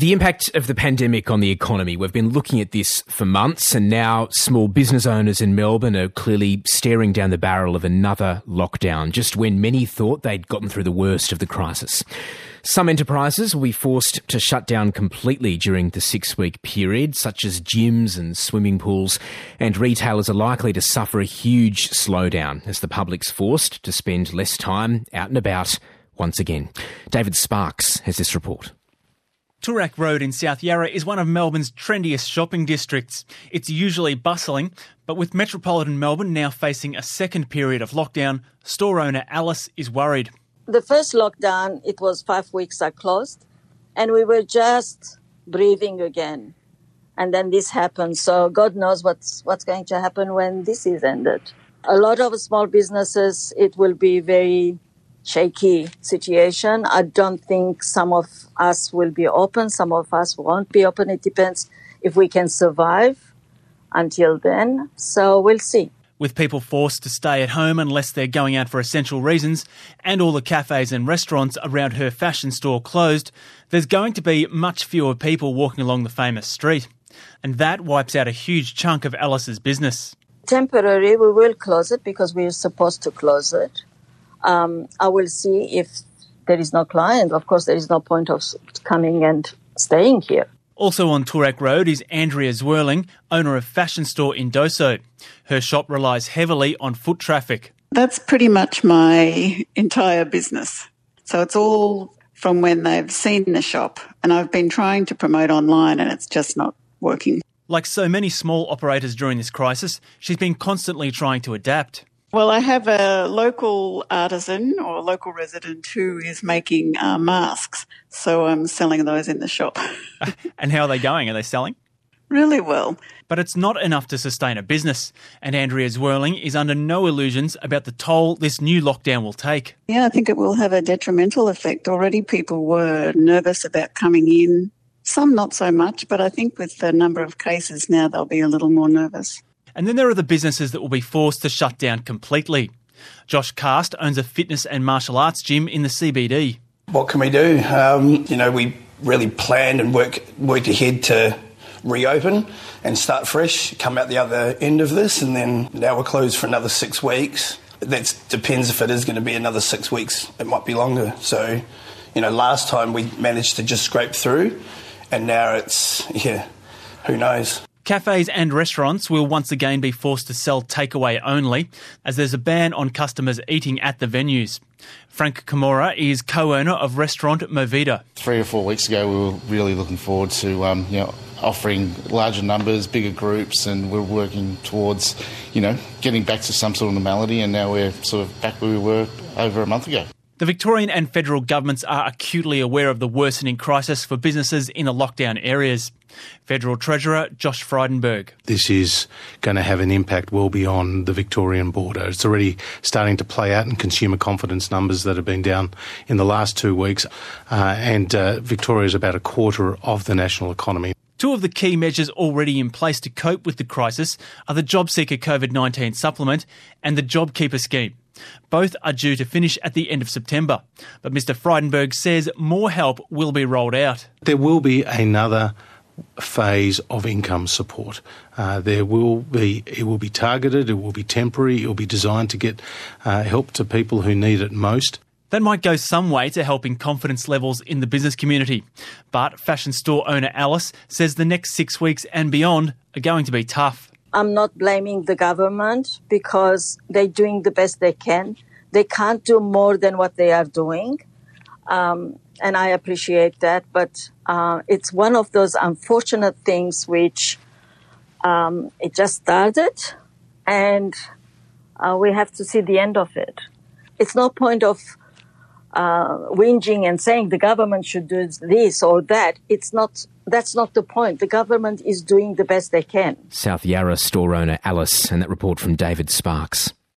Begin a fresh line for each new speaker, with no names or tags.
The impact of the pandemic on the economy. We've been looking at this for months, and now small business owners in Melbourne are clearly staring down the barrel of another lockdown, just when many thought they'd gotten through the worst of the crisis. Some enterprises will be forced to shut down completely during the 6-week period, such as gyms and swimming pools, and retailers are likely to suffer a huge slowdown as the public's forced to spend less time out and about once again. David Sparks has this report.
Toorak Road in South Yarra is one of Melbourne's trendiest shopping districts. It's usually bustling, but with metropolitan Melbourne now facing a second period of lockdown, store owner Alice is worried.
The first lockdown, it was 5 weeks are closed, and we were just breathing again. And then this happened, so God knows what's going to happen when this is ended. A lot of small businesses, it will be very shaky situation. I don't think some of us will be open, some of us won't be open. It depends if we can survive until then. So we'll see.
With people forced to stay at home unless they're going out for essential reasons, and all the cafes and restaurants around her fashion store closed, there's going to be much fewer people walking along the famous street. And that wipes out a huge chunk of Alice's business.
Temporarily, we will close it because we're supposed to close it. I will see if there is no client. Of course, there is no point of coming and staying here.
Also on Toorak Road is Andrea Zwirling, owner of fashion store Indoso. Her shop relies heavily on foot traffic.
That's pretty much my entire business. So it's all from when they've seen the shop, and I've been trying to promote online and it's just not working.
Like so many small operators during this crisis, she's been constantly trying to adapt.
Well, I have a local artisan or local resident who is making masks, so I'm selling those in the shop.
And how are they going? Are they selling?
Really well.
But it's not enough to sustain a business, and Andrea Zwirling is under no illusions about the toll this new lockdown will take.
Yeah, I think it will have a detrimental effect. Already people were nervous about coming in, some not so much, but I think with the number of cases now they'll be a little more nervous.
And then there are the businesses that will be forced to shut down completely. Josh Cast owns a fitness and martial arts gym in the CBD.
What can we do? We really planned and worked ahead to reopen and start fresh, come out the other end of this, and then now we're closed for another 6 weeks. That depends if it is going to be another 6 weeks. It might be longer. So, last time we managed to just scrape through, and now it's, who knows?
Cafes and restaurants will once again be forced to sell takeaway only, as there's a ban on customers eating at the venues. Frank Kimura is co-owner of restaurant Movida.
3 or 4 weeks ago, we were really looking forward to offering larger numbers, bigger groups, and we're working towards getting back to some sort of normality, and now we're sort of back where we were over a month ago.
The Victorian and federal governments are acutely aware of the worsening crisis for businesses in the lockdown areas. Federal Treasurer Josh Frydenberg.
This is going to have an impact well beyond the Victorian border. It's already starting to play out in consumer confidence numbers that have been down in the last 2 weeks, and Victoria is about a quarter of the national economy.
Two of the key measures already in place to cope with the crisis are the JobSeeker COVID-19 supplement and the JobKeeper scheme. Both are due to finish at the end of September, but Mr Frydenberg says more help will be rolled out.
There will be another phase of income support. It will be targeted, it will be temporary, it will be designed to get help to people who need it most.
That might go some way to helping confidence levels in the business community. But fashion store owner Alice says the next 6 weeks and beyond are going to be tough.
I'm not blaming the government because they're doing the best they can. They can't do more than what they are doing. And I appreciate that. But it's one of those unfortunate things which it just started and we have to see the end of it. It's no point of whinging and saying the government should do this or that. That's not the point. The government is doing the best they can.
South Yarra store owner Alice, and that report from David Sparks.